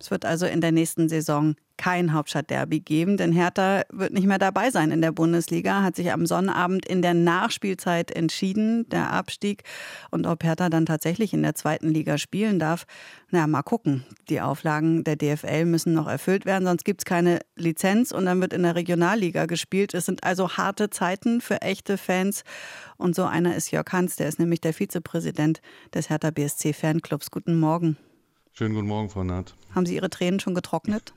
Es wird also in der nächsten Saison kein Hauptstadtderby geben, denn Hertha wird nicht mehr dabei sein in der Bundesliga, hat sich am Sonnabend in der Nachspielzeit entschieden, der Abstieg. Und ob Hertha dann tatsächlich in der zweiten Liga spielen darf, mal gucken. Die Auflagen der DFL müssen noch erfüllt werden, sonst gibt es keine Lizenz und dann wird in der Regionalliga gespielt. Es sind also harte Zeiten für echte Fans. Und so einer ist Jörg Hans, der ist nämlich der Vizepräsident des Hertha BSC Fanclubs. Guten Morgen. Schönen guten Morgen, Frau Naht. Haben Sie Ihre Tränen schon getrocknet?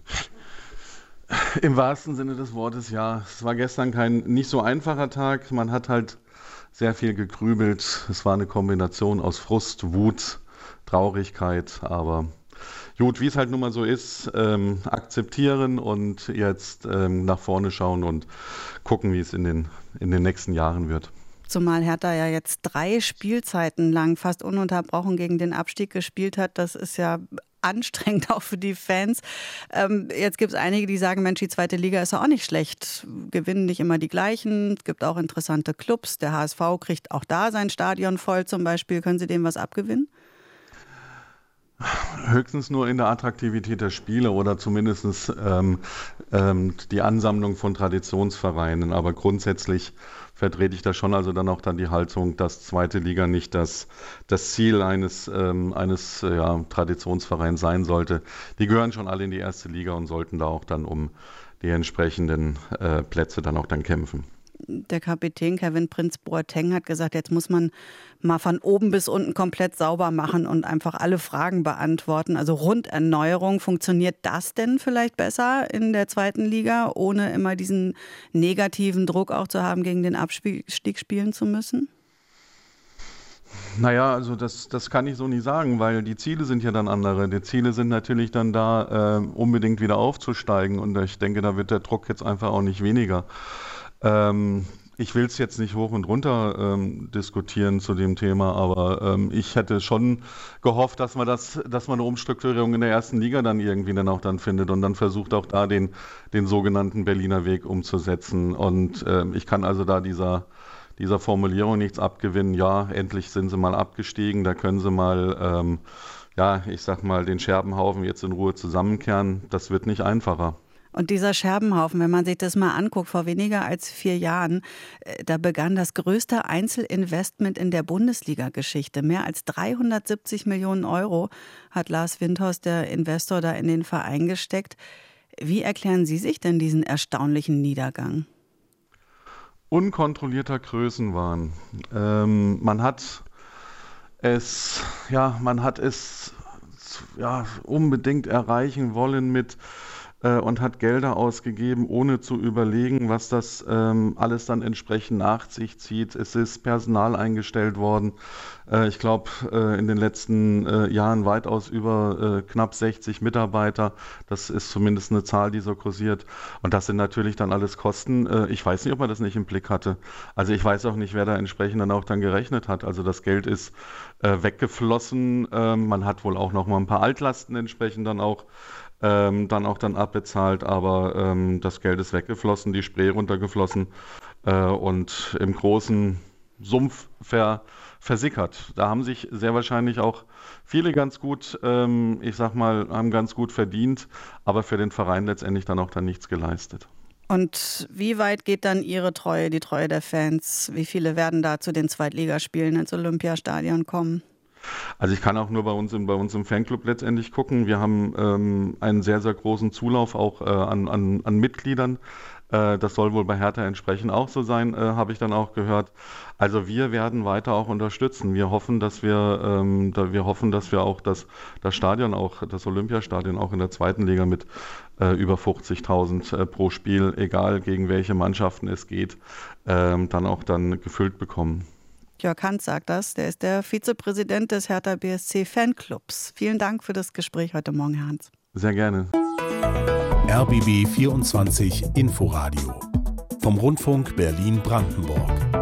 Im wahrsten Sinne des Wortes, ja. Es war gestern kein nicht so einfacher Tag. Man hat halt sehr viel gegrübelt. Es war eine Kombination aus Frust, Wut, Traurigkeit. Aber gut, wie es halt nun mal so ist, akzeptieren und jetzt nach vorne schauen und gucken, wie es in den nächsten Jahren wird. Zumal Hertha ja jetzt 3 Spielzeiten lang fast ununterbrochen gegen den Abstieg gespielt hat. Das ist ja anstrengend auch für die Fans. Jetzt gibt es einige, die sagen, Mensch, die zweite Liga ist ja auch nicht schlecht. Gewinnen nicht immer die gleichen. Es gibt auch interessante Clubs. Der HSV kriegt auch da sein Stadion voll zum Beispiel. Können Sie dem was abgewinnen? Höchstens nur in der Attraktivität der Spiele oder zumindest die Ansammlung von Traditionsvereinen. Aber grundsätzlich vertrete ich da schon also dann auch die Haltung, dass zweite Liga nicht das Ziel eines Traditionsvereins sein sollte. Die gehören schon alle in die erste Liga und sollten da auch dann um die entsprechenden Plätze dann auch dann kämpfen. Der Kapitän Kevin Prince Boateng hat gesagt, jetzt muss man mal von oben bis unten komplett sauber machen und einfach alle Fragen beantworten. Also Runderneuerung, funktioniert das denn vielleicht besser in der zweiten Liga, ohne immer diesen negativen Druck auch zu haben, gegen den Abstieg spielen zu müssen? Naja, also das kann ich so nicht sagen, weil die Ziele sind ja dann andere. Die Ziele sind natürlich dann da, unbedingt wieder aufzusteigen und ich denke, da wird der Druck jetzt einfach auch nicht weniger. Ich will es jetzt nicht hoch und runter diskutieren zu dem Thema, aber ich hätte schon gehofft, dass man eine Umstrukturierung in der ersten Liga dann irgendwie dann auch dann findet und dann versucht auch da den sogenannten Berliner Weg umzusetzen. Und ich kann also da dieser Formulierung nichts abgewinnen. Ja, endlich sind sie mal abgestiegen, da können sie mal, ich sag mal, den Scherbenhaufen jetzt in Ruhe zusammenkehren. Das wird nicht einfacher. Und dieser Scherbenhaufen, wenn man sich das mal anguckt, vor weniger als 4 Jahren, da begann das größte Einzelinvestment in der Bundesliga-Geschichte. Mehr als 370 Millionen Euro hat Lars Windhorst, der Investor, da in den Verein gesteckt. Wie erklären Sie sich denn diesen erstaunlichen Niedergang? Unkontrollierter Größenwahn. Man hat es unbedingt erreichen wollen und hat Gelder ausgegeben, ohne zu überlegen, was das alles dann entsprechend nach sich zieht. Es ist Personal eingestellt worden. Ich glaube, in den letzten Jahren weitaus über knapp 60 Mitarbeiter. Das ist zumindest eine Zahl, die so kursiert. Und das sind natürlich dann alles Kosten. Ich weiß nicht, ob man das nicht im Blick hatte. Also ich weiß auch nicht, wer da entsprechend dann auch dann gerechnet hat. Also das Geld ist weggeflossen. Man hat wohl auch noch mal ein paar Altlasten entsprechend dann auch abbezahlt, aber das Geld ist weggeflossen, die Spree runtergeflossen und im großen Sumpf versickert. Da haben sich sehr wahrscheinlich auch viele ganz gut, haben ganz gut verdient, aber für den Verein letztendlich dann auch nichts geleistet. Und wie weit geht dann Ihre Treue, die Treue der Fans? Wie viele werden da zu den Zweitligaspielen ins Olympiastadion kommen? Also ich kann auch nur bei uns im Fanclub letztendlich gucken. Wir haben einen sehr, sehr großen Zulauf auch an Mitgliedern. Das soll wohl bei Hertha entsprechend auch so sein, habe ich dann auch gehört. Also wir werden weiter auch unterstützen. Wir hoffen, dass wir auch das Stadion, auch das Olympiastadion auch in der zweiten Liga mit über 50.000 pro Spiel, egal gegen welche Mannschaften es geht, dann gefüllt bekommen. Jörg Hans sagt das. Der ist der Vizepräsident des Hertha BSC Fanclubs. Vielen Dank für das Gespräch heute Morgen, Herr Hans. Sehr gerne. RBB 24 Inforadio vom Rundfunk Berlin-Brandenburg.